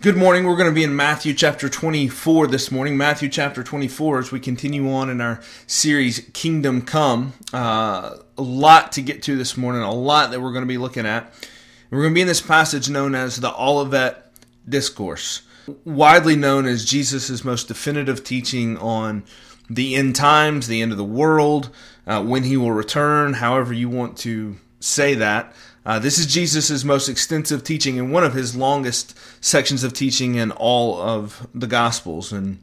Good morning. We're going to be in Matthew chapter 24 this morning. Matthew chapter 24 as we continue on in our series Kingdom Come. A lot to get to this morning, a lot that we're going to be looking at. We're going to be in this passage known as the Olivet Discourse, widely known as Jesus' most definitive teaching on the end times, the end of the world, when he will return, however you want to say that. This is Jesus' most extensive teaching and one of his longest sections of teaching in all of the Gospels. And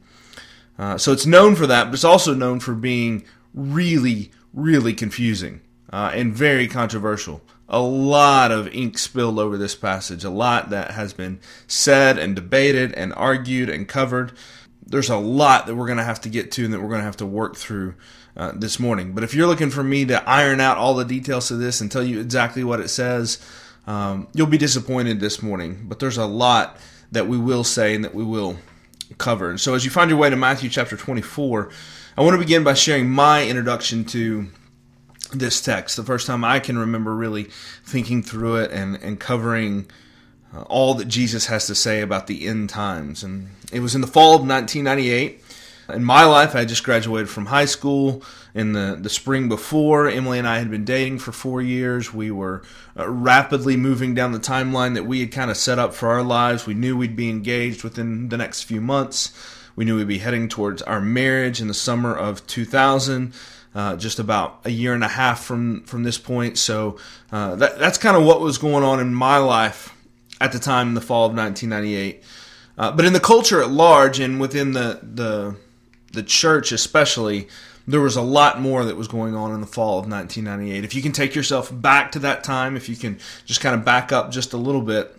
so it's known for that, but it's also known for being really, really confusing and very controversial. A lot of ink spilled over this passage, a lot that has been said and debated and argued and covered. There's a lot that we're going to have to get to and that we're going to have to work through this morning. But if you're looking for me to iron out all the details of this and tell you exactly what it says, you'll be disappointed this morning. But there's a lot that we will say and that we will cover. And so as you find your way to Matthew chapter 24, I want to begin by sharing my introduction to this text. The first time I can remember really thinking through it and covering all that Jesus has to say about the end times. And it was in the fall of 1998. In my life, I just graduated from high school in the spring before. Emily and I had been dating for 4 years. We were rapidly moving down the timeline that we had kind of set up for our lives. We knew we'd be engaged within the next few months. We knew we'd be heading towards our marriage in the summer of 2000, just about a year and a half from this point. So that's kind of what was going on in my life at the time in the fall of 1998. But in the culture at large and within the church especially, there was a lot more that was going on in the fall of 1998. If you can take yourself back to that time, if you can just kind of back up just a little bit,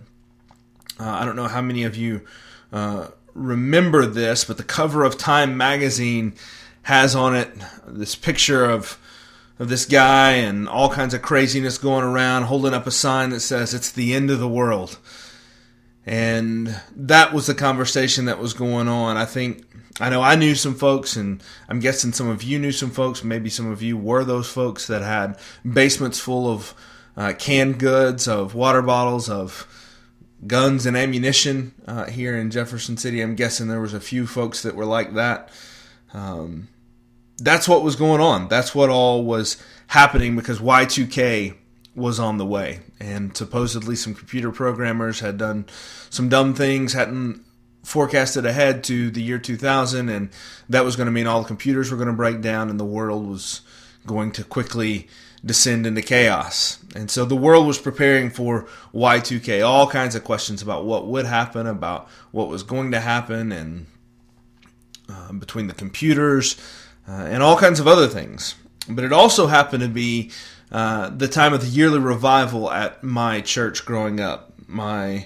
I don't know how many of you remember this, but the cover of Time magazine has on it this picture of this guy and all kinds of craziness going around, holding up a sign that says, "It's the end of the world." And that was the conversation that was going on. I know I knew some folks, and I'm guessing some of you knew some folks. Maybe some of you were those folks that had basements full of canned goods, of water bottles, of guns and ammunition here in Jefferson City. I'm guessing there was a few folks that were like that. That's what was going on. That's what all was happening because Y2K was on the way. And supposedly some computer programmers had done some dumb things, hadn't forecasted ahead to the year 2000, and that was going to mean all the computers were going to break down and the world was going to quickly descend into chaos. And so the world was preparing for Y2K, all kinds of questions about what would happen, about what was going to happen, and between the computers and all kinds of other things. But it also happened to be the time of the yearly revival at my church growing up. My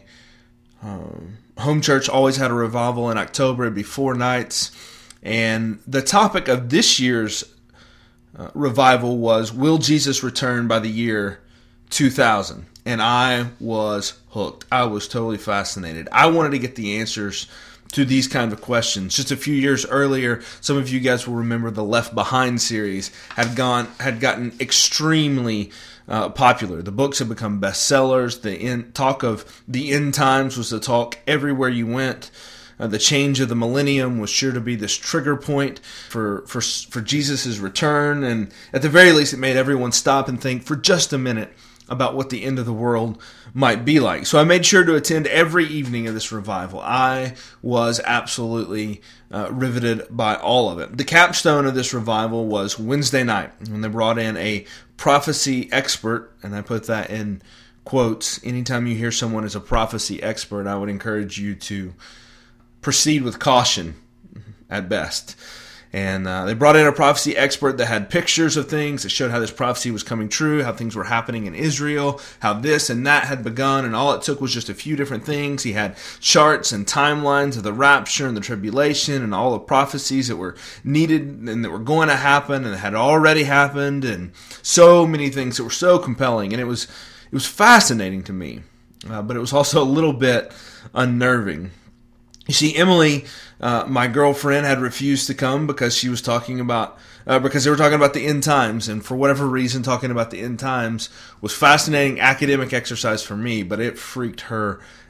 home church always had a revival in October. It'd be 4 nights. And the topic of this year's revival was, will Jesus return by the year 2000? And I was hooked. I was totally fascinated. I wanted to get the answers to these kind of questions. Just a few years earlier, some of you guys will remember the Left Behind series had gotten extremely popular. The books had become bestsellers. The talk of the end times was the talk everywhere you went. The change of the millennium was sure to be this trigger point for Jesus' return. And at the very least, it made everyone stop and think for just a minute about what the end of the world might be like. So I made sure to attend every evening of this revival. I was absolutely riveted by all of it. The capstone of this revival was Wednesday night, when they brought in a prophecy expert, and I put that in quotes. Anytime you hear someone is a prophecy expert, I would encourage you to proceed with caution at best. And they brought in a prophecy expert that had pictures of things that showed how this prophecy was coming true, how things were happening in Israel, how this and that had begun, and all it took was just a few different things. He had charts and timelines of the rapture and the tribulation and all the prophecies that were needed and that were going to happen and that had already happened, and so many things that were so compelling. And it was fascinating to me, but it was also a little bit unnerving. You see, Emily, my girlfriend, had refused to come because she was talking about, because they were talking about the end times, and for whatever reason, talking about the end times was fascinating academic exercise for me, but it freaked her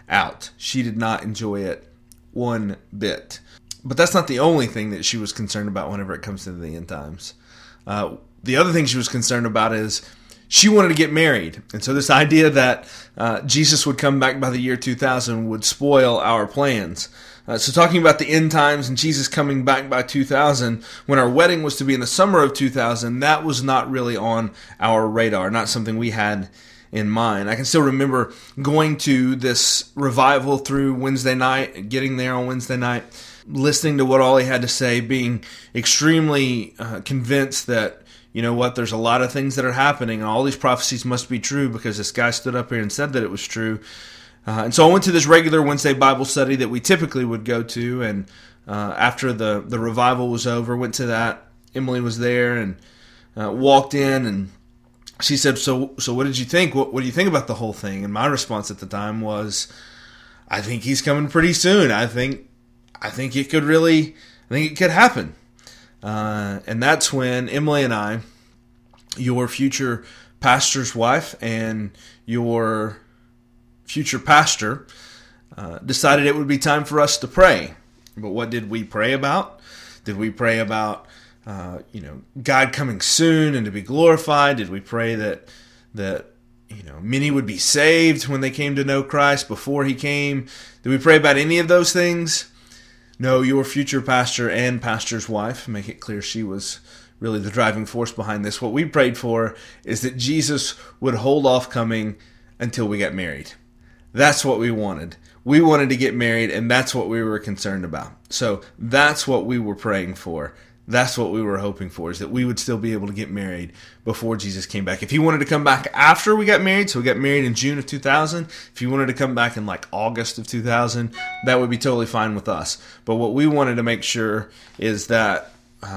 out. She did not enjoy it one bit. But that's not the only thing that she was concerned about whenever it comes to the end times. The other thing she was concerned about is she wanted to get married. And so this idea that Jesus would come back by the year 2000 would spoil our plans. So talking about the end times and Jesus coming back by 2000, when our wedding was to be in the summer of 2000, that was not really on our radar, not something we had in mind. I can still remember going to this revival through Wednesday night, getting there on Wednesday night, listening to what Ollie had to say, being extremely convinced that, you know what, there's a lot of things that are happening, and all these prophecies must be true because this guy stood up here and said that it was true. And so I went to this regular Wednesday Bible study that we typically would go to, and after the revival was over, went to that. Emily was there and walked in, and she said, so what did you think? What do you think about the whole thing? And my response at the time was, I think he's coming pretty soon. I think it could happen. And that's when Emily and I, your future pastor's wife and your future pastor, decided it would be time for us to pray. But what did we pray about? Did we pray about God coming soon and to be glorified? Did we pray that many would be saved when they came to know Christ before he came? Did we pray about any of those things? No, your future pastor and pastor's wife, make it clear she was really the driving force behind this. What we prayed for is that Jesus would hold off coming until we got married. That's what we wanted. We wanted to get married, and that's what we were concerned about. So that's what we were praying for. That's what we were hoping for, is that we would still be able to get married before Jesus came back. If he wanted to come back after we got married, so we got married in June of 2000, if he wanted to come back in like August of 2000, that would be totally fine with us. But what we wanted to make sure is that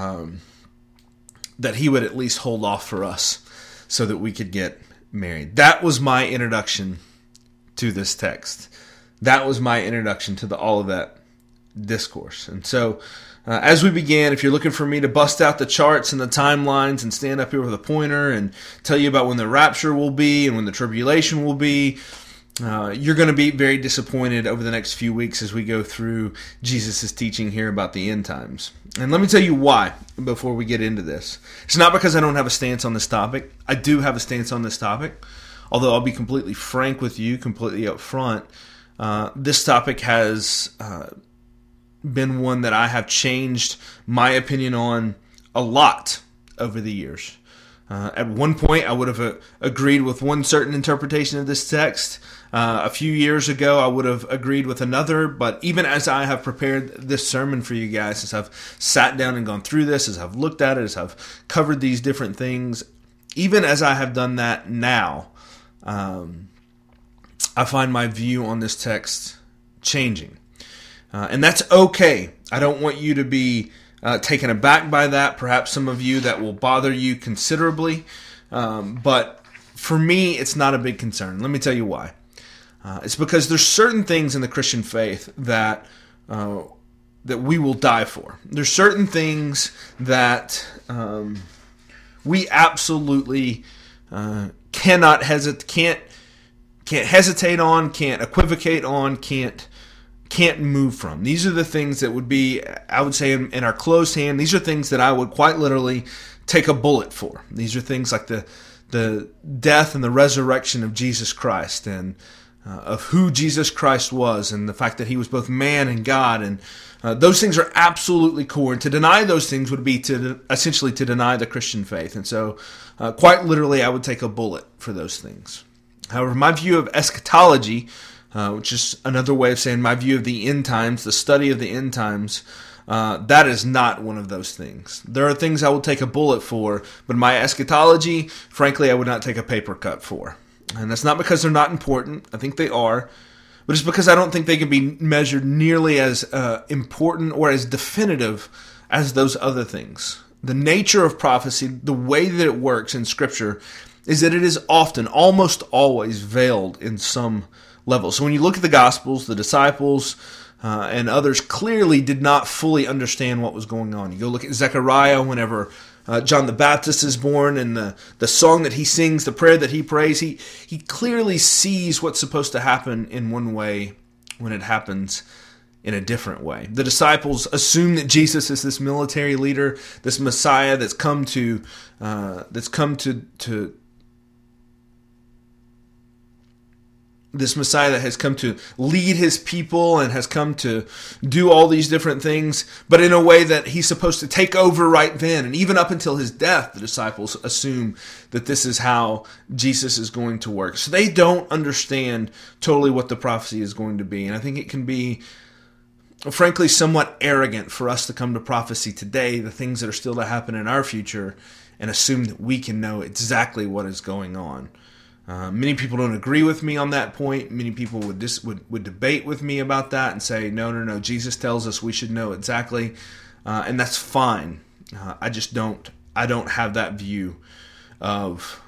that he would at least hold off for us so that we could get married. That was my introduction to this text. That was my introduction to the Olivet Discourse. And so as we began, if you're looking for me to bust out the charts and the timelines and stand up here with a pointer and tell you about when the rapture will be and when the tribulation will be, you're going to be very disappointed over the next few weeks as we go through Jesus' teaching here about the end times. And let me tell you why before we get into this. It's not because I don't have a stance on this topic. I do have a stance on this topic. Although I'll be completely frank with you, completely up front, this topic has been one that I have changed my opinion on a lot over the years. At one point, I would have agreed with one certain interpretation of this text. A few years ago, I would have agreed with another. But even as I have prepared this sermon for you guys, as I've sat down and gone through this, as I've looked at it, as I've covered these different things, even as I have done that now, I find my view on this text changing. And that's okay. I don't want you to be taken aback by that. Perhaps some of you that will bother you considerably. But for me, it's not a big concern. Let me tell you why. It's because there's certain things in the Christian faith that we will die for. There's certain things that we absolutely cannot hesitate, can't hesitate on, can't equivocate on, can't move from. These are the things that would be, I would say, in our closed hand. These are things that I would quite literally take a bullet for. These are things like the death and the resurrection of Jesus Christ, and of who Jesus Christ was, and the fact that he was both man and God, and those things are absolutely core. And to deny those things would be essentially to deny the Christian faith. And so, quite literally, I would take a bullet for those things. However, my view of eschatology, which is another way of saying my view of the end times, the study of the end times, that is not one of those things. There are things I will take a bullet for, but my eschatology, frankly, I would not take a paper cut for. And that's not because they're not important. I think they are. But it's because I don't think they can be measured nearly as important or as definitive as those other things. The nature of prophecy, the way that it works in Scripture, is that it is often, almost always, veiled in some level. So when you look at the Gospels, the disciples and others clearly did not fully understand what was going on. You go look at Zechariah whenever John the Baptist is born and the song that he sings, the prayer that he prays, he clearly sees what's supposed to happen in one way when it happens in a different way. The disciples assume that Jesus is this military leader, this Messiah that's come to this Messiah that has come to lead his people and has come to do all these different things, but in a way that he's supposed to take over right then. And even up until his death, the disciples assume that this is how Jesus is going to work. So they don't understand totally what the prophecy is going to be. And I think it can be, frankly, somewhat arrogant for us to come to prophecy today, the things that are still to happen in our future, and assume that we can know exactly what is going on. Many people don't agree with me on that point. Many people would debate with me about that and say, no, Jesus tells us we should know exactly, and that's fine. I don't have that view of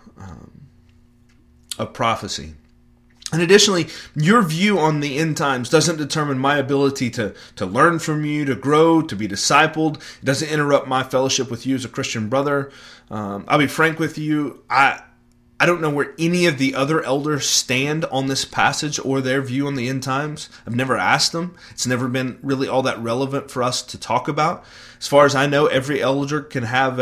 prophecy. And additionally, your view on the end times doesn't determine my ability to learn from you, to grow, to be discipled. It doesn't interrupt my fellowship with you as a Christian brother. I'll be frank with you. I don't know where any of the other elders stand on this passage or their view on the end times. I've never asked them. It's never been really all that relevant for us to talk about. As far as I know, every elder can have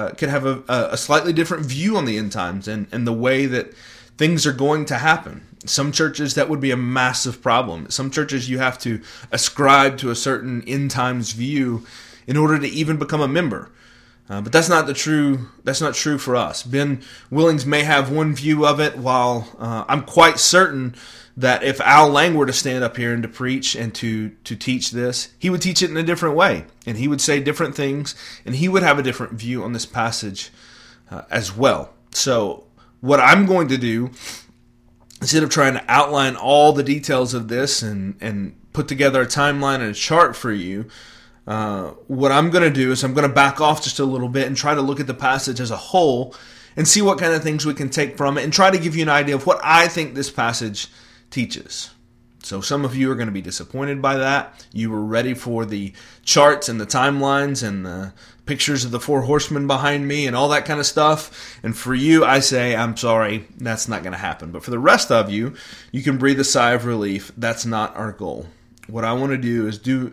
a slightly different view on the end times and the way that things are going to happen. Some churches, that would be a massive problem. Some churches, you have to ascribe to a certain end times view in order to even become a member. But that's not true for us. Ben Willings may have one view of it, while I'm quite certain that if Al Lang were to stand up here and to preach and to teach this, he would teach it in a different way. And he would say different things, and he would have a different view on this passage as well. So what I'm going to do, instead of trying to outline all the details of this and put together a timeline and a chart for you, what I'm going to do is I'm going to back off just a little bit and try to look at the passage as a whole and see what kind of things we can take from it and try to give you an idea of what I think this passage teaches. So some of you are going to be disappointed by that. You were ready for the charts and the timelines and the pictures of the 4 horsemen behind me and all that kind of stuff. And for you, I say, I'm sorry, that's not going to happen. But for the rest of you, you can breathe a sigh of relief. That's not our goal. What I want to do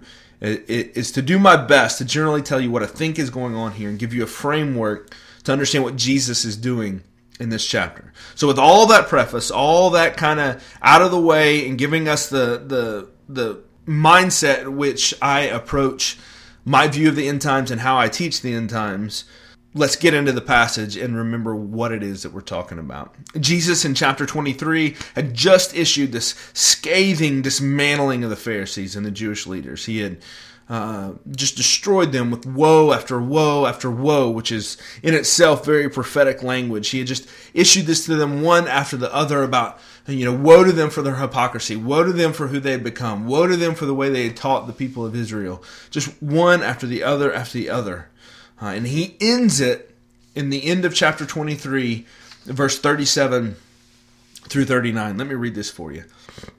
is to do my best to generally tell you what I think is going on here and give you a framework to understand what Jesus is doing in this chapter. So with all that preface, all that kind of out of the way, and giving us the mindset in which I approach my view of the end times and how I teach the end times, let's get into the passage and remember what it is that we're talking about. Jesus in chapter 23 had just issued this scathing dismantling of the Pharisees and the Jewish leaders. He had just destroyed them with woe after woe after woe, which is in itself very prophetic language. He had just issued this to them one after the other about, woe to them for their hypocrisy, woe to them for who they had become, woe to them for the way they had taught the people of Israel. Just one after the other after the other. And he ends it in the end of chapter 23, verse 37 through 39. Let me read this for you.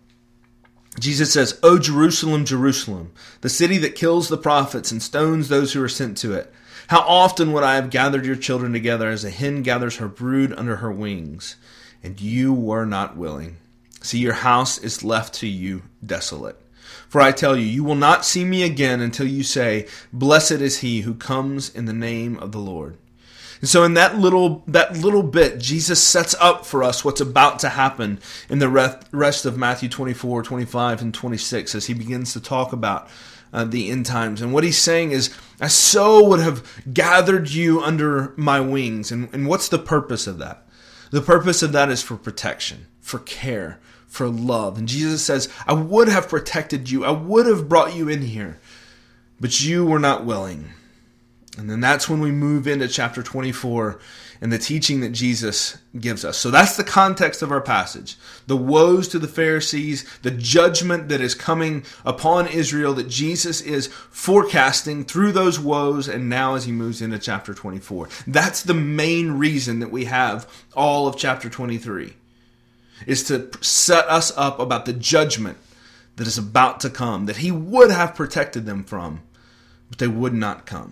Jesus says, "O Jerusalem, Jerusalem, the city that kills the prophets and stones those who are sent to it. How often would I have gathered your children together as a hen gathers her brood under her wings, and you were not willing. See, your house is left to you desolate. For I tell you, you will not see me again until you say, 'Blessed is he who comes in the name of the Lord.'" And so in that little bit, Jesus sets up for us what's about to happen in the rest of Matthew 24, 25, and 26 as he begins to talk about the end times. And what he's saying is, I so would have gathered you under my wings. And what's the purpose of that? The purpose of that is for protection, for care, for love. And Jesus says, I would have protected you. I would have brought you in here, but you were not willing. And then that's when we move into chapter 24 and the teaching that Jesus gives us. So that's the context of our passage. The woes to the Pharisees, the judgment that is coming upon Israel that Jesus is forecasting through those woes, and now as he moves into chapter 24. That's the main reason that we have all of chapter 23, is to set us up about the judgment that is about to come, that he would have protected them from, but they would not come.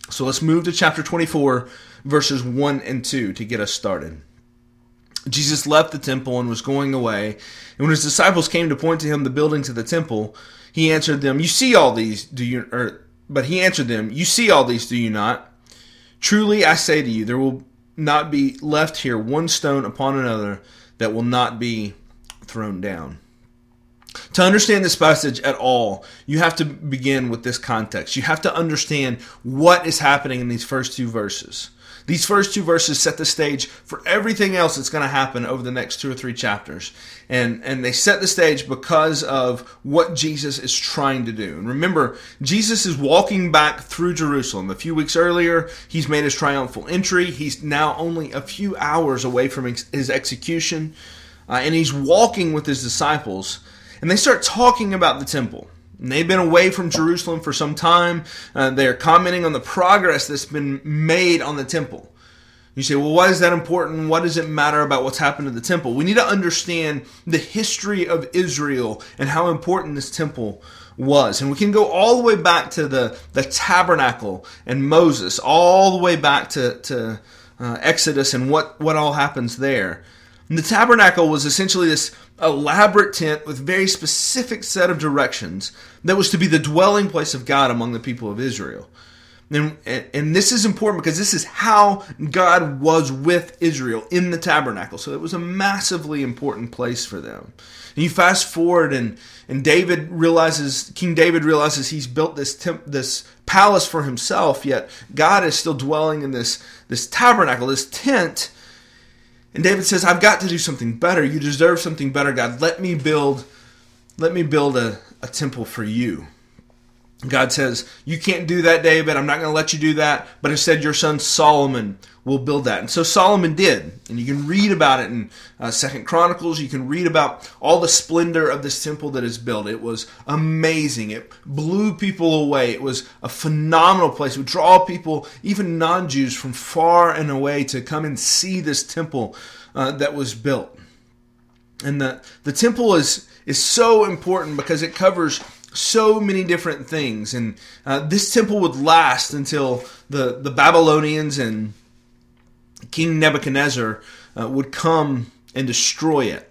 So let's move to chapter 24, verses 1 and 2 to get us started. Jesus left the temple and was going away. And when his disciples came to point to him the buildings of the temple, he answered them, "You see all these, do you?" But he answered them, "You see all these, do you not? Truly I say to you, there will not be left here one stone upon another that will not be thrown down." To understand this passage at all, you have to begin with this context. You have to understand what is happening in these first two verses. These first two verses set the stage for everything else that's going to happen over the next 2 or 3 chapters. And they set the stage because of what Jesus is trying to do. And remember, Jesus is walking back through Jerusalem. A few weeks earlier, he's made his triumphal entry. He's now only a few hours away from his execution. And he's walking with his disciples. And they start talking about the temple. And they've been away from Jerusalem for some time. They're commenting on the progress that's been made on the temple. You say, well, why is that important? What does it matter about what's happened to the temple? We need to understand the history of Israel and how important this temple was. And we can go all the way back to the tabernacle and Moses, all the way back to Exodus and what all happens there. And the tabernacle was essentially this elaborate tent with very specific set of directions that was to be the dwelling place of God among the people of Israel. And this is important because this is how God was with Israel in the tabernacle. So it was a massively important place for them. And you fast forward and King David realizes he's built this palace for himself, yet God is still dwelling in this tabernacle, this tent. And David says, I've got to do something better. You deserve something better, God. Let me build a temple for you. God says, you can't do that, David. I'm not going to let you do that. But instead, your son Solomon will build that. And so Solomon did. And you can read about it in 2 Chronicles. You can read about all the splendor of this temple that is built. It was amazing. It blew people away. It was a phenomenal place. It would draw people, even non-Jews, from far and away to come and see this temple that was built. And the temple is so important because it covers so many different things. And this temple would last until the Babylonians and King Nebuchadnezzar would come and destroy it.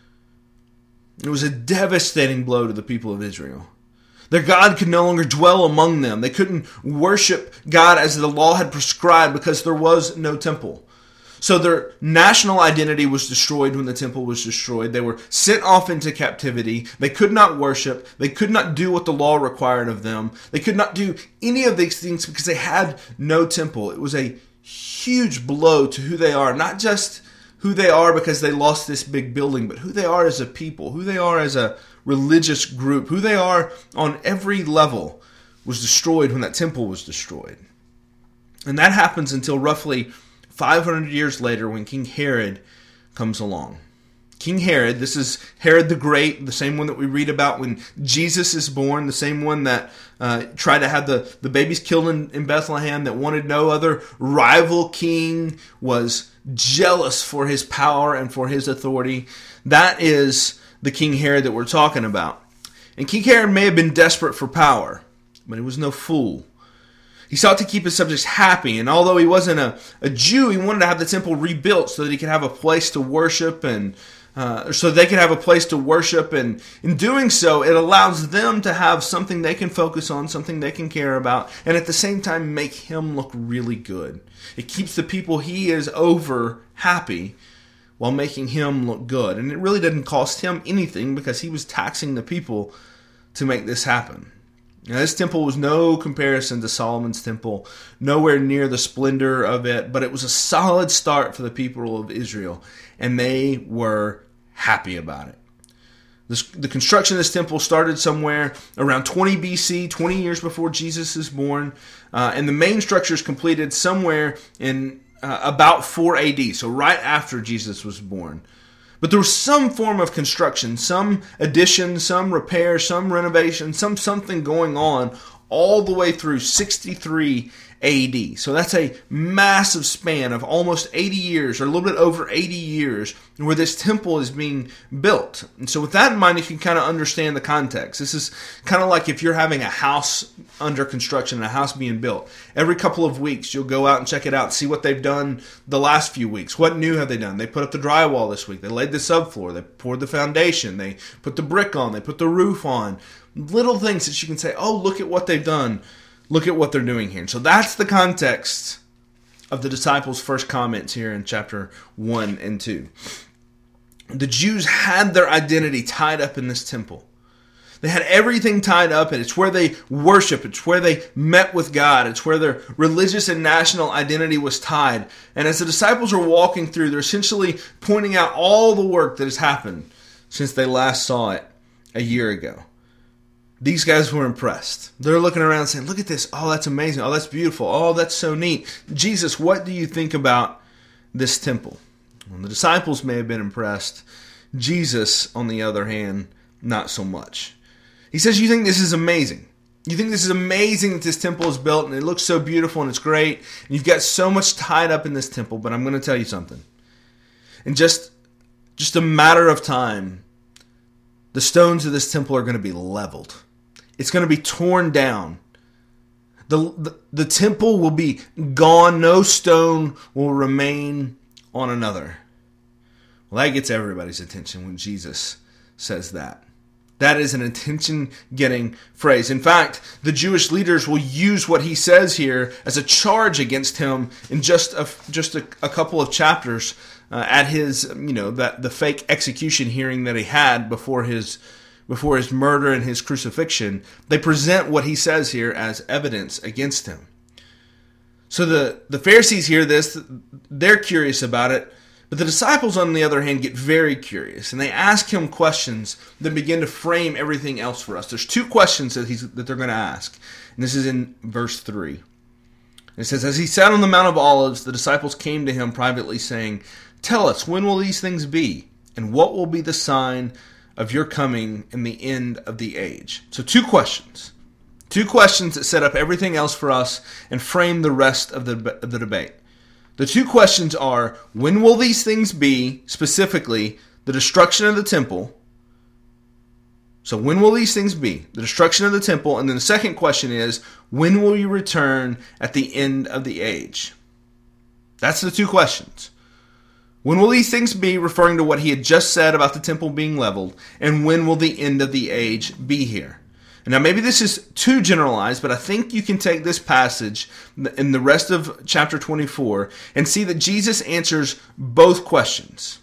It was a devastating blow to the people of Israel. Their God could no longer dwell among them. They couldn't worship God as the law had prescribed because there was no temple. So their national identity was destroyed when the temple was destroyed. They were sent off into captivity. They could not worship. They could not do what the law required of them. They could not do any of these things because they had no temple. It was a huge blow to who they are. Not just who they are because they lost this big building, but who they are as a people, who they are as a religious group, who they are on every level was destroyed when that temple was destroyed. And that happens until roughly 500 years later when King Herod comes along. King Herod, this is Herod the Great, the same one that we read about when Jesus is born, the same one that tried to have the babies killed in Bethlehem, that wanted no other rival king, was jealous for his power and for his authority. That is the King Herod that we're talking about. And King Herod may have been desperate for power, but he was no fool. He sought to keep his subjects happy, and although he wasn't a Jew, he wanted to have the temple rebuilt so that he could have a place to worship, and so they could have a place to worship. And in doing so, it allows them to have something they can focus on, something they can care about, and at the same time make him look really good. It keeps the people he is over happy while making him look good. And it really didn't cost him anything because he was taxing the people to make this happen. Now, this temple was no comparison to Solomon's temple, nowhere near the splendor of it, but it was a solid start for the people of Israel, and they were happy about it. The construction of this temple started somewhere around 20 BC, 20 years before Jesus is born, and the main structure is completed somewhere in about 4 AD, so right after Jesus was born. But there was some form of construction, some addition, some repair, some renovation, something going on all the way through 63 AD. So that's a massive span of almost 80 years, or a little bit over 80 years, where this temple is being built. And so with that in mind, you can kind of understand the context. This is kind of like if you're having a house under construction, a house being built. Every couple of weeks, you'll go out and check it out, see what they've done the last few weeks. What new have they done? They put up the drywall this week. They laid the subfloor. They poured the foundation. They put the brick on. They put the roof on. Little things that you can say, oh, look at what they've done. Look at what they're doing here. And so that's the context of the disciples' first comments here in chapter 1 and 2. The Jews had their identity tied up in this temple. They had everything tied up, and it's where they worship. It's where they met with God. It's where their religious and national identity was tied. And as the disciples are walking through, they're essentially pointing out all the work that has happened since they last saw it a year ago. These guys were impressed. They're looking around saying, look at this. Oh, that's amazing. Oh, that's beautiful. Oh, that's so neat. Jesus, what do you think about this temple? Well, the disciples may have been impressed. Jesus, on the other hand, not so much. He says, you think this is amazing. You think this is amazing that this temple is built and it looks so beautiful and it's great. And you've got so much tied up in this temple, but I'm going to tell you something. In just a matter of time, the stones of this temple are going to be leveled. It's going to be torn down. The temple will be gone. No stone will remain on another. Well, that gets everybody's attention when Jesus says that. That is an attention-getting phrase. In fact, the Jewish leaders will use what he says here as a charge against him in just a couple of chapters at his, the fake execution hearing that he had before his murder and his crucifixion. They present what he says here as evidence against him. So the Pharisees hear this, they're curious about it, but the disciples, on the other hand, get very curious, and they ask him questions that begin to frame everything else for us. There's two questions that they're going to ask, and this is in verse 3. It says, as he sat on the Mount of Olives, the disciples came to him privately, saying, tell us, when will these things be? And what will be the sign of your coming and the end of the age? So two questions. Two questions that set up everything else for us and frame the rest of the debate. The two questions are, when will these things be, specifically, the destruction of the temple? So when will these things be? The destruction of the temple. And then the second question is, when will you return at the end of the age? That's the two questions. When will these things be, referring to what he had just said about the temple being leveled, and when will the end of the age be here? And now maybe this is too generalized, but I think you can take this passage in the rest of chapter 24 and see that Jesus answers both questions.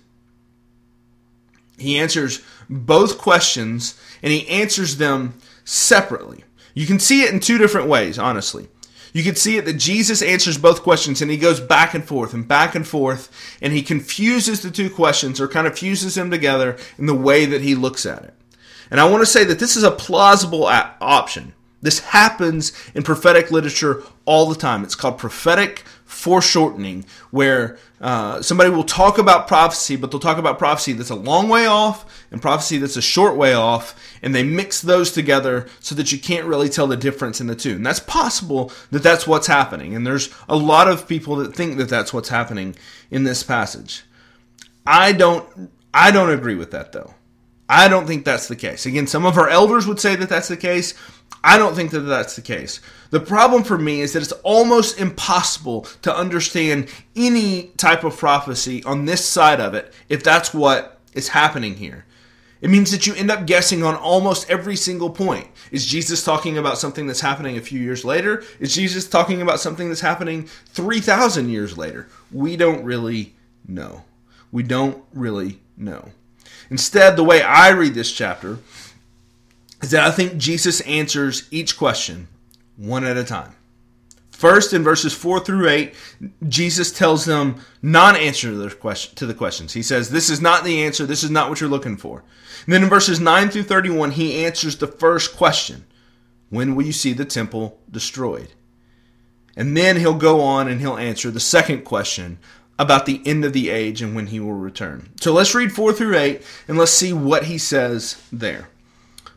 He answers both questions, and he answers them separately. You can see it in two different ways, honestly. You can see it that Jesus answers both questions, and he goes back and forth, and he confuses the two questions, or kind of fuses them together in the way that he looks at it. And I want to say that this is a plausible option. This happens in prophetic literature all the time. It's called prophetic foreshortening, where somebody will talk about prophecy, but they'll talk about prophecy that's a long way off and prophecy that's a short way off, and they mix those together so that you can't really tell the difference in the two. And that's possible that that's what's happening, and there's a lot of people that think that that's what's happening in this passage. I don't agree with that, though. I don't think that's the case. Again, some of our elders would say that that's the case. I don't think that that's the case. The problem for me is that it's almost impossible to understand any type of prophecy on this side of it if that's what is happening here. It means that you end up guessing on almost every single point. Is Jesus talking about something that's happening a few years later? Is Jesus talking about something that's happening 3,000 years later? We don't really know. We don't really know. Instead, the way I read this chapter is that I think Jesus answers each question one at a time. First, in verses 4 through 8, Jesus tells them non-answer to the questions. He says, this is not the answer. This is not what you're looking for. And then in verses 9 through 31, he answers the first question. When will you see the temple destroyed? And then he'll go on and he'll answer the second question about the end of the age and when he will return. So let's read 4 through 8 and let's see what he says there.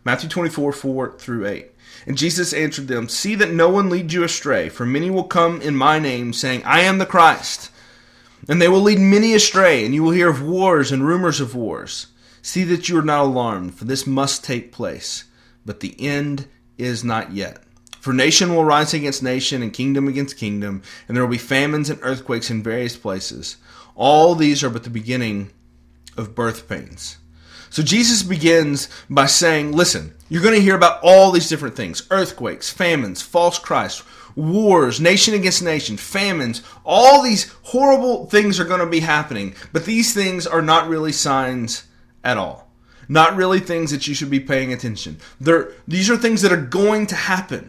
Matthew 24, 4 through 8. And Jesus answered them, "See that no one leads you astray, for many will come in my name, saying, 'I am the Christ.' And they will lead many astray, and you will hear of wars and rumors of wars. See that you are not alarmed, for this must take place, but the end is not yet. For nation will rise against nation, and kingdom against kingdom, and there will be famines and earthquakes in various places. All these are but the beginning of birth pains." So Jesus begins by saying, listen, you're going to hear about all these different things. Earthquakes, famines, false Christ, wars, nation against nation, famines. All these horrible things are going to be happening. But these things are not really signs at all. Not really things that you should be paying attention. These are things that are going to happen.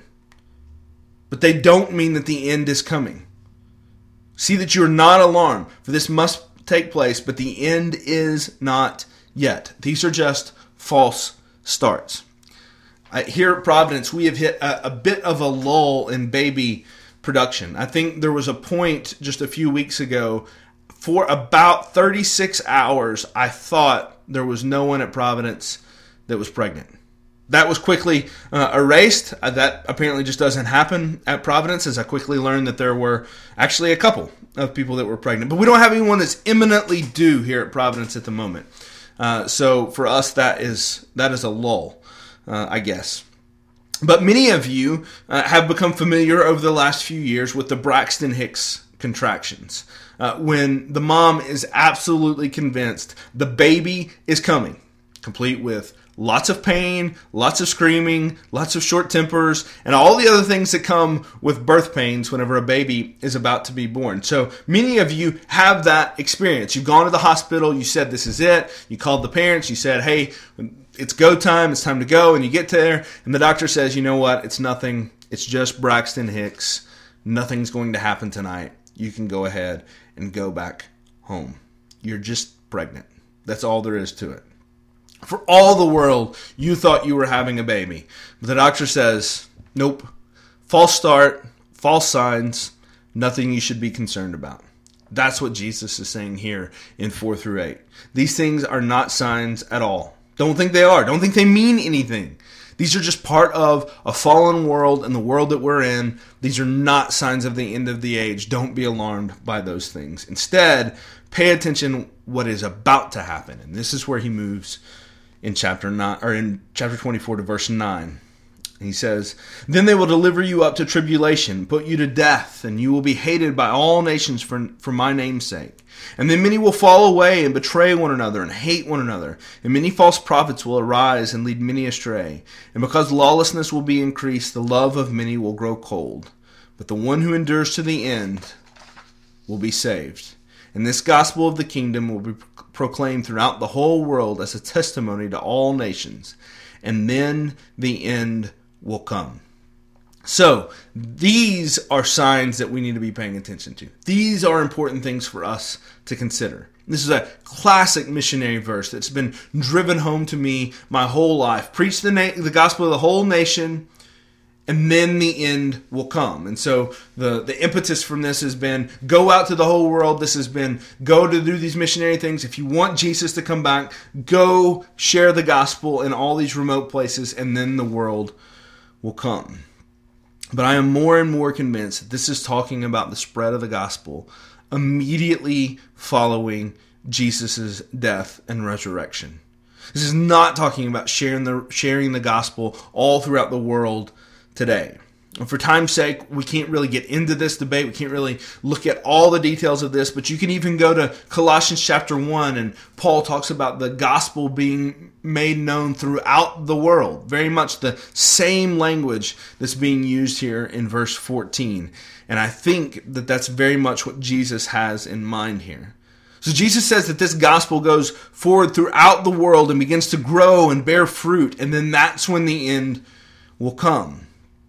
But they don't mean that the end is coming. See that you are not alarmed, for this must take place, but the end is not yet. These are just false starts. Here at Providence, we have hit a bit of a lull in baby production. I think there was a point just a few weeks ago, for about 36 hours, I thought there was no one at Providence that was pregnant. That was quickly erased. That apparently just doesn't happen at Providence, as I quickly learned that there were actually a couple of people that were pregnant. But we don't have anyone that's imminently due here at Providence at the moment. So for us, that is a lull, I guess. But many of you have become familiar over the last few years with the Braxton Hicks contractions, when the mom is absolutely convinced the baby is coming, complete with lots of pain, lots of screaming, lots of short tempers, and all the other things that come with birth pains whenever a baby is about to be born. So many of you have that experience. You've gone to the hospital, you said this is it, you called the parents, you said, hey, it's go time, it's time to go, and you get there, and the doctor says, you know what, it's nothing, it's just Braxton Hicks, nothing's going to happen tonight, you can go ahead and go back home. You're just pregnant. That's all there is to it. For all the world, you thought you were having a baby. But the doctor says, nope, false start, false signs, nothing you should be concerned about. That's what Jesus is saying here in 4 through 8. These things are not signs at all. Don't think they are. Don't think they mean anything. These are just part of a fallen world and the world that we're in. These are not signs of the end of the age. Don't be alarmed by those things. Instead, pay attention what is about to happen. And this is where he moves in chapter 24 to verse 9. He says, "Then they will deliver you up to tribulation, put you to death, and you will be hated by all nations for my name's sake. And then many will fall away and betray one another and hate one another. And many false prophets will arise and lead many astray. And because lawlessness will be increased, the love of many will grow cold. But the one who endures to the end will be saved. And this gospel of the kingdom will be proclaimed throughout the whole world as a testimony to all nations. And then the end will come." So, these are signs that we need to be paying attention to. These are important things for us to consider. This is a classic missionary verse that's been driven home to me my whole life. Preach the gospel to the whole nation, and then the end will come. And so the impetus from this has been go out to the whole world. This has been go to do these missionary things. If you want Jesus to come back, go share the gospel in all these remote places, and then the world will come. But I am more and more convinced that this is talking about the spread of the gospel immediately following Jesus' death and resurrection. This is not talking about sharing the gospel all throughout the world today. And for time's sake, we can't really get into this debate. We can't really look at all the details of this, but you can even go to Colossians chapter 1, and Paul talks about the gospel being made known throughout the world. Very much the same language that's being used here in verse 14. And I think that that's very much what Jesus has in mind here. So Jesus says that this gospel goes forward throughout the world and begins to grow and bear fruit, and then that's when the end will come.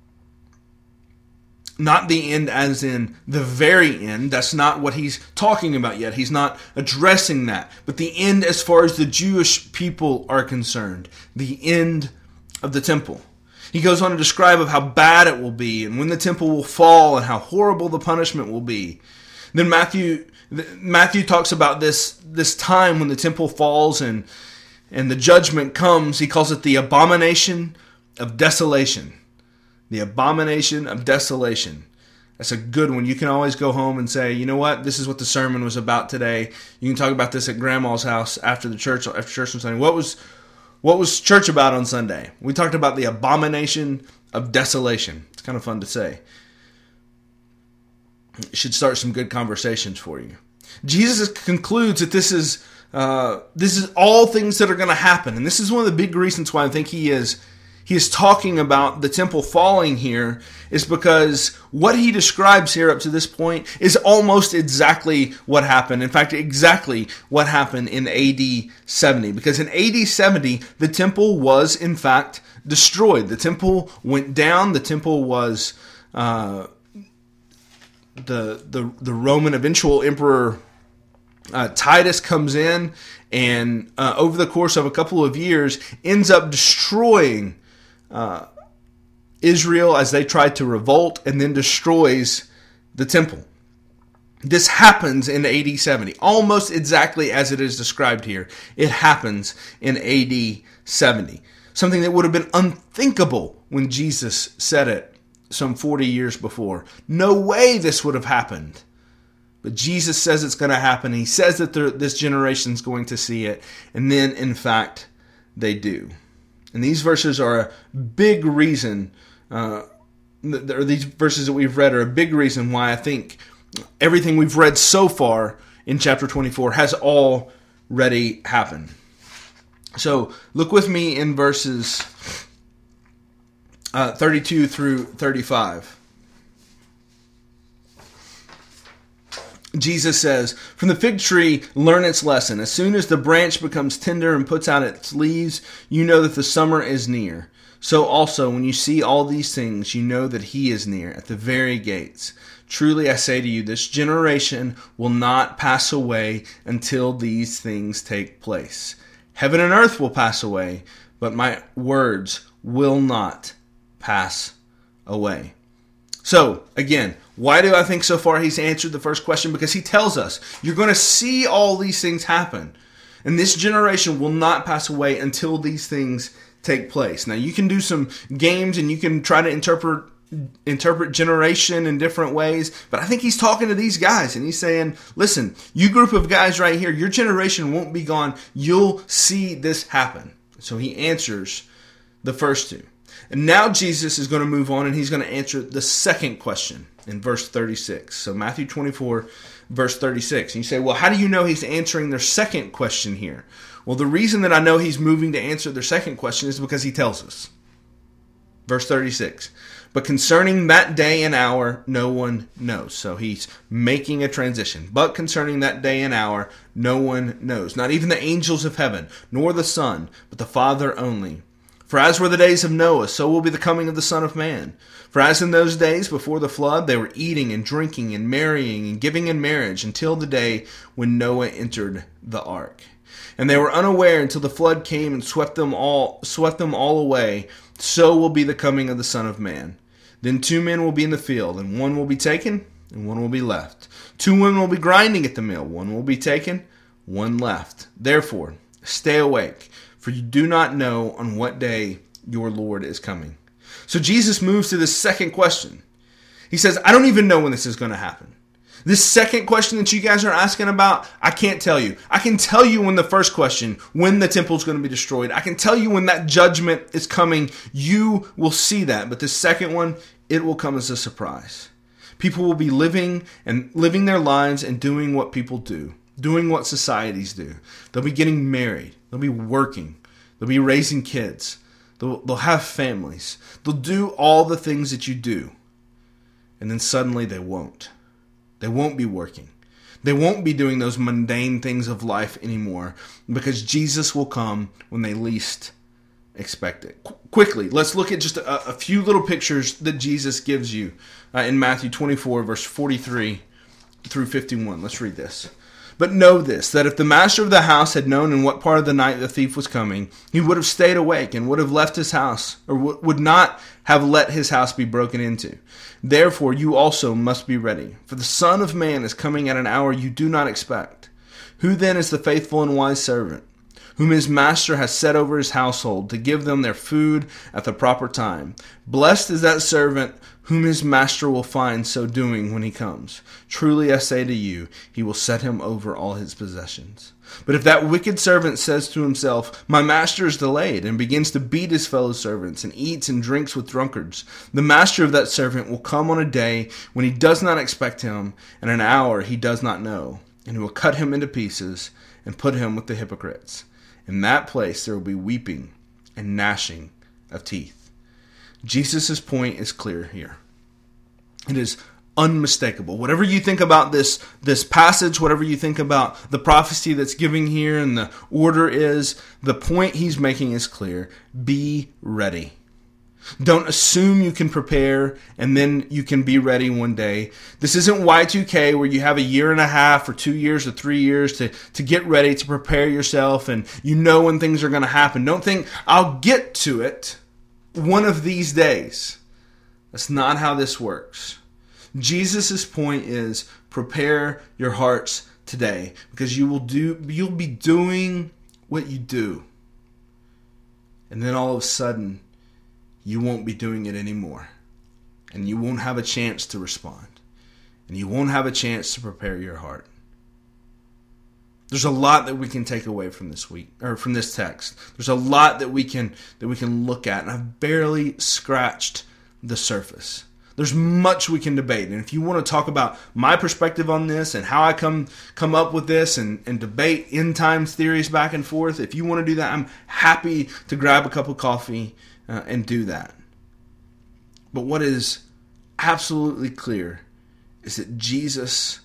Not the end as in the very end. That's not what he's talking about yet. He's not addressing that. But the end as far as the Jewish people are concerned. The end of the temple. He goes on to describe of how bad it will be and when the temple will fall and how horrible the punishment will be. Then Matthew talks about this time when the temple falls, and and the judgment comes. He calls it the abomination of desolation. The abomination of desolation. That's a good one. You can always go home and say, you know what? This is what the sermon was about today. You can talk about this at Grandma's house after church on Sunday. What was church about on Sunday? We talked about the abomination of desolation. It's kind of fun to say. It should start some good conversations for you. Jesus concludes that this is all things that are going to happen, and this is one of the big reasons why I think he is talking about the temple falling here, is because what he describes here up to this point is almost exactly what happened. In fact, exactly what happened in AD 70. Because in AD 70, the temple was in fact destroyed. The temple went down. The temple was the Roman eventual emperor Titus comes in, and over the course of a couple of years ends up destroying Israel as they tried to revolt, and then destroys the temple. This happens in AD 70, almost exactly as it is described here. It happens in AD 70. Something that would have been unthinkable when Jesus said it some 40 years before. No way this would have happened. But Jesus says it's going to happen. He says that this generation is going to see it. And then, in fact, they do. And these verses are a big reason, these verses that we've read are a big reason why I think everything we've read so far in chapter 24 has already happened. So look with me in verses 32 through 35. Jesus says, "From the fig tree, learn its lesson. As soon as the branch becomes tender and puts out its leaves, you know that the summer is near. So also, when you see all these things, you know that he is near, at the very gates. Truly I say to you, this generation will not pass away until these things take place. Heaven and earth will pass away, but my words will not pass away." So, again, why do I think so far he's answered the first question? Because he tells us, you're going to see all these things happen. And this generation will not pass away until these things take place. Now, you can do some games and you can try to interpret generation in different ways. But I think he's talking to these guys and he's saying, listen, you group of guys right here, your generation won't be gone. You'll see this happen. So he answers the first two. And now Jesus is going to move on and he's going to answer the second question in verse 36. So Matthew 24, verse 36. And you say, well, how do you know he's answering their second question here? Well, the reason that I know he's moving to answer their second question is because he tells us. Verse 36. But concerning that day and hour, no one knows. So he's making a transition. But concerning that day and hour, no one knows. Not even the angels of heaven, nor the Son, but the Father only. For as were the days of Noah, so will be the coming of the Son of Man. For as in those days before the flood, they were eating and drinking and marrying and giving in marriage until the day when Noah entered the ark. And they were unaware until the flood came and swept them all away. So will be the coming of the Son of Man. Then 2 men will be in the field, and one will be taken, and one will be left. 2 women will be grinding at the mill, one will be taken, one left. Therefore, stay awake, for you do not know on what day your Lord is coming. So Jesus moves to the second question. He says, I don't even know when this is going to happen. This second question that you guys are asking about, I can't tell you. I can tell you when the first question, when the temple is going to be destroyed. I can tell you when that judgment is coming. You will see that. But the second one, it will come as a surprise. People will be living their lives and doing what people do, doing what societies do. They'll be getting married. They'll be working. They'll be raising kids. They'll have families. They'll do all the things that you do. And then suddenly they won't. They won't be working. They won't be doing those mundane things of life anymore because Jesus will come when they least expect it. Quickly, let's look at just a few little pictures that Jesus gives you in Matthew 24, verse 43 through 51. Let's read this. But know this, that if the master of the house had known in what part of the night the thief was coming, he would have stayed awake and would have left his house, or would not have let his house be broken into. Therefore, you also must be ready, for the Son of Man is coming at an hour you do not expect. Who then is the faithful and wise servant, whom his master has set over his household to give them their food at the proper time. Blessed is that servant whom his master will find so doing when he comes. Truly I say to you, he will set him over all his possessions. But if that wicked servant says to himself, my master is delayed, and begins to beat his fellow servants, and eats and drinks with drunkards, the master of that servant will come on a day when he does not expect him, and an hour he does not know, and he will cut him into pieces, and put him with the hypocrites. In that place there will be weeping and gnashing of teeth. Jesus' point is clear here. It is unmistakable. Whatever you think about this passage, whatever you think about the prophecy that's giving here and the order is, the point he's making is clear. Be ready. Don't assume you can prepare and then you can be ready one day. This isn't Y2K where you have a year and a half or 2 years or 3 years to get ready, to prepare yourself, and you know when things are going to happen. Don't think, I'll get to it one of these days. That's not how this works. Jesus' point is prepare your hearts today, because you'll be doing what you do. And then all of a sudden, you won't be doing it anymore. And you won't have a chance to respond. And you won't have a chance to prepare your heart. There's a lot that we can take away from this week, or from this text. There's a lot that we can look at, and I've barely scratched the surface. There's much we can debate. And if you want to talk about my perspective on this and how I come up with this and debate end times theories back and forth, if you want to do that, I'm happy to grab a cup of coffee and do that. But what is absolutely clear is that Jesus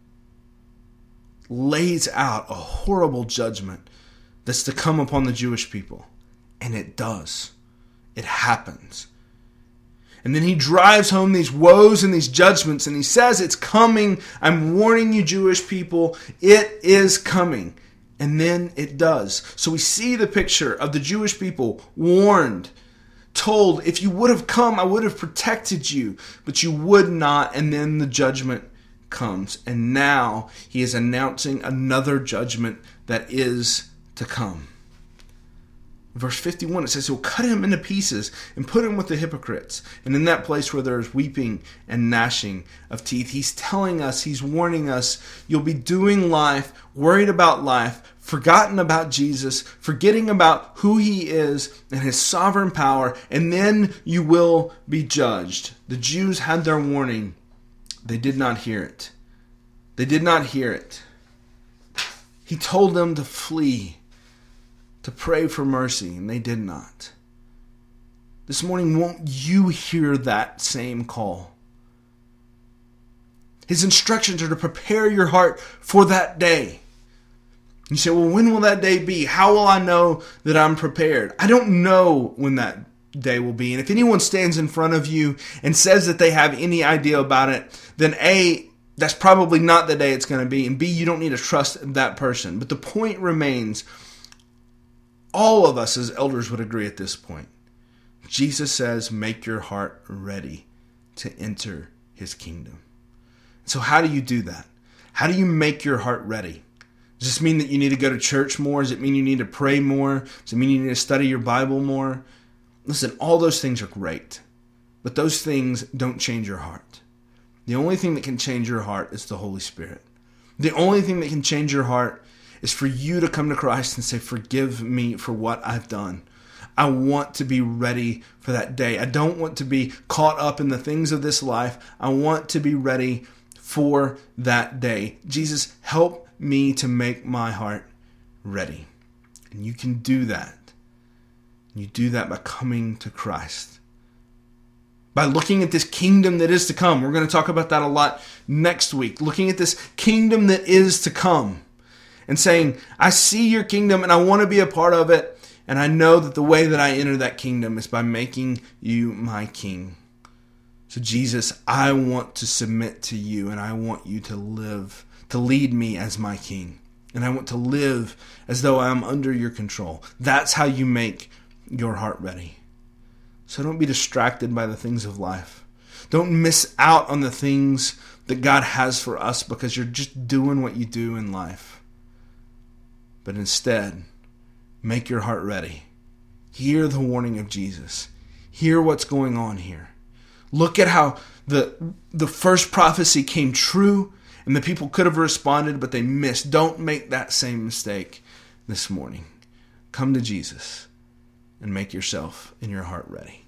lays out a horrible judgment that's to come upon the Jewish people. And it does. It happens. And then he drives home these woes and these judgments, and he says, it's coming. I'm warning you, Jewish people. It is coming. And then it does. So we see the picture of the Jewish people warned, told, if you would have come, I would have protected you. But you would not. And then the judgment comes. And now he is announcing another judgment that is to come. Verse 51, it says he'll cut him into pieces and put him with the hypocrites. And in that place where there's weeping and gnashing of teeth, he's telling us, he's warning us, you'll be doing life, worried about life, forgotten about Jesus, forgetting about who he is and his sovereign power, and then you will be judged. The Jews had their warning. They did not hear it. They did not hear it. He told them to flee, to pray for mercy, and they did not. This morning, won't you hear that same call? His instructions are to prepare your heart for that day. You say, well, when will that day be? How will I know that I'm prepared? I don't know when that day will be. And if anyone stands in front of you and says that they have any idea about it, then A, that's probably not the day it's going to be. And B, you don't need to trust that person. But the point remains, all of us as elders would agree at this point. Jesus says, make your heart ready to enter his kingdom. So how do you do that? How do you make your heart ready? Does this mean that you need to go to church more? Does it mean you need to pray more? Does it mean you need to study your Bible more? Listen, all those things are great, but those things don't change your heart. The only thing that can change your heart is the Holy Spirit. The only thing that can change your heart is for you to come to Christ and say, forgive me for what I've done. I want to be ready for that day. I don't want to be caught up in the things of this life. I want to be ready for that day. Jesus, help me to make my heart ready. And you can do that. You do that by coming to Christ. By looking at this kingdom that is to come. We're going to talk about that a lot next week. Looking at this kingdom that is to come. And saying, I see your kingdom and I want to be a part of it. And I know that the way that I enter that kingdom is by making you my king. So Jesus, I want to submit to you and I want you to lead me as my king. And I want to live as though I'm under your control. That's how you make your heart ready. So don't be distracted by the things of life. Don't miss out on the things that God has for us because you're just doing what you do in life. But instead, Make your heart ready. Hear the warning of Jesus. Hear what's going on here. Look at how the first prophecy came true, and the people could have responded, but they missed. Don't make that same mistake this morning. Come to Jesus and make yourself and your heart ready.